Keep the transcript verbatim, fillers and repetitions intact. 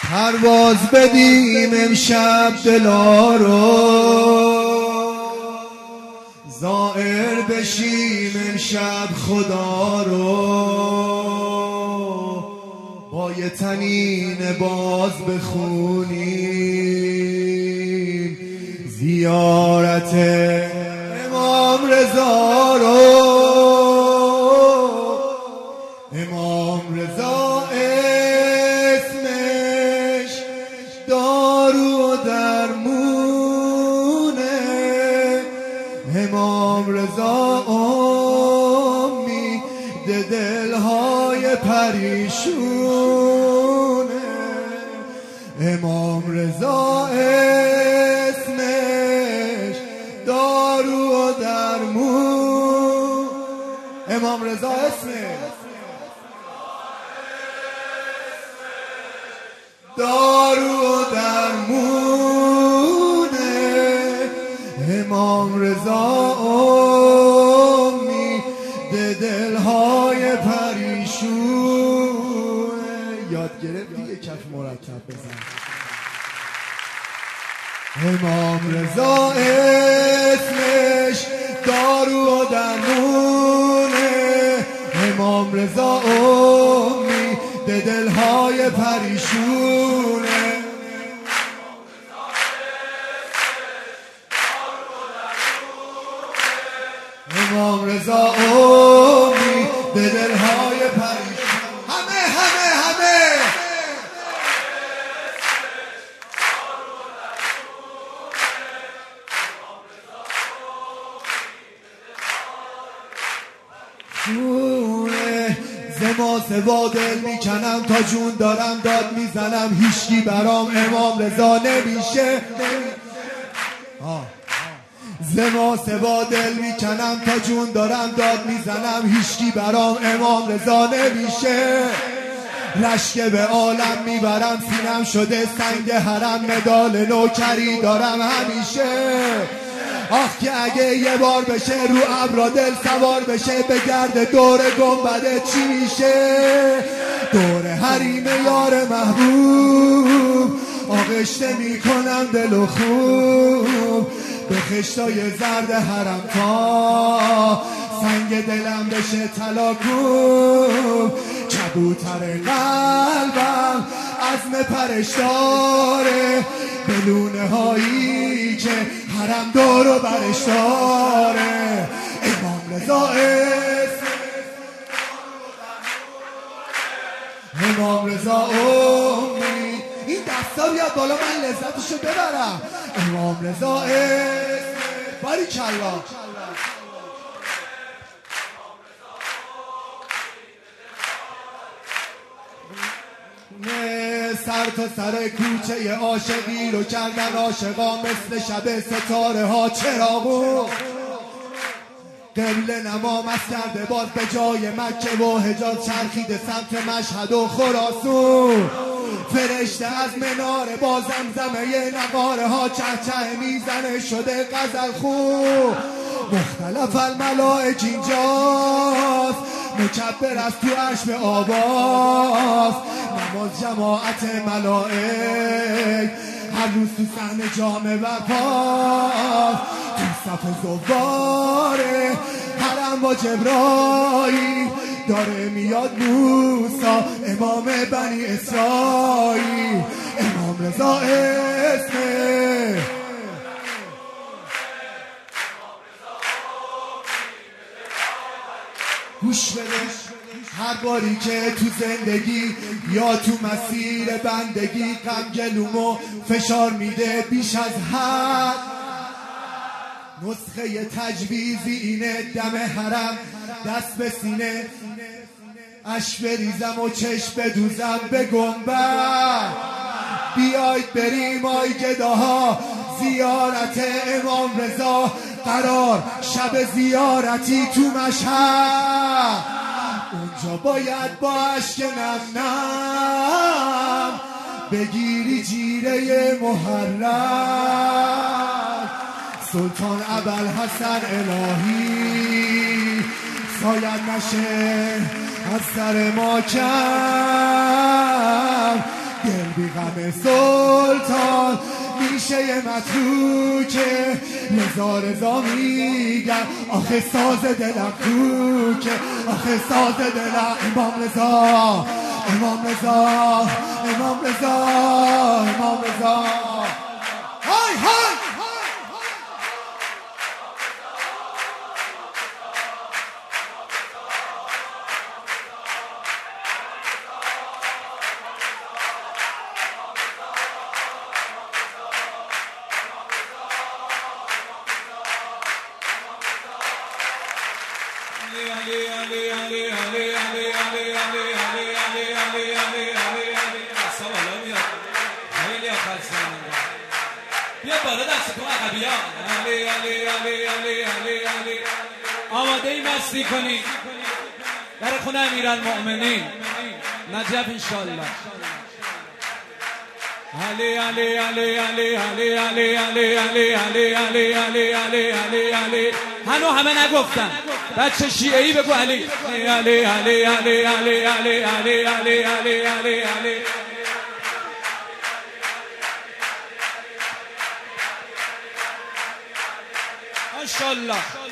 پرواز بدیم امشب دلا رو، زائر بشیم امشب خدا رو، با یه تنین باز بخونیم زیارت امام رضا رو. امام رضا اسمش دارو و درمونه، امام رضا امید دلهای پریشونه، امام رضا اسمش دارو و درمون، امام رضا اسمش دارو و درمونه، امام رضا امید دلهای پریشونه. یاد گرفتی یه کف مرکب بزن. امام رضا اسمش دارو و درمونه، امام رضا امید دلهای پریشونه، امام رضا امید دلهای پریشونه. همه همه همه خونه زما سوا دل میکنم تا جون دارم داد میزنم، هیچکی برام امام رضا نمیشه. زما سوا دل میکنم تا جون دارم داد میزنم، هیچکی برام امام رضا نمیشه. رشک به عالم میبرم سینم شده سنگ حرم، مدال نوکری دارم همیشه. آخ که اگه یه بار بشه رو ابرا دل سوار بشه، به گرد دور گنبده چی میشه؟ دور حریم یار محبوب آغشته میکنم دل و خوب، به خشتای زرد حرم تا سنگ دلم بشه طلا کوب. کبوتر قلبم عزم پرش داره، به لونه هایی که حرم دور و برش داره، امام رضا اسم امام رضا امید. این دستا بیاد بالا من لذتشو ببرم. امام رضا اسم باریکالله. سر تا سر کوچه عاشقی رو کردن عاشقا، مثل شب ستاره ها چراغو قبل نما مست کرده باز به جای مکه و حجاز، چرخیده سمت مشهد و خراسون. فرشته از مناره با زمزمه نقاره ها چهچه میزنه شده غزل خون. مختلف الملائک اینجاست، مکبر از تو عشم آواز، نماز جماعت ملائک هر روز تو صحن جامع وفاست. تو صف زواره حرم با جبرائیل داره میاد موسی امام بنی اسرائیل، امام رضا اسمه گوش بده. هر باری که تو زندگی یا تو مسیر بندگی غم گلومو فشار میده بیش از حد، نسخه تجویزی اینه دم حرم دست به سینه، اش بریزم و چشم بدوزم به گنبد. بیایید بریم آی گداها زیارت امام رضا قرار، شب زیارتی تو مشهد، اونجا باید با اشک نم نم بگیری جیره محرم. سلطان ابوالحسن الهی سایت نشه از سر ما کم، دل بی غم سلطان میشه یه متروکه، رضا رضا میگم آخه ساز دلم کوکه، آخه ساز دلم امام رضا امام رضا امام رضا امام رضا های های بیا بالا دست کن عقبی‌ها. علی علی علی علی علی علی آماده ای مستی کنی در خونه امیرالمؤمنین نجف انشالله. علی علی علی علی علی علی علی علی علی علی علی علی علی علی هنو همه نگفتن بچه شیعه‌ای بگو علی علی علی علی علی علی علی علی علی علی علی علی ماشاءالله.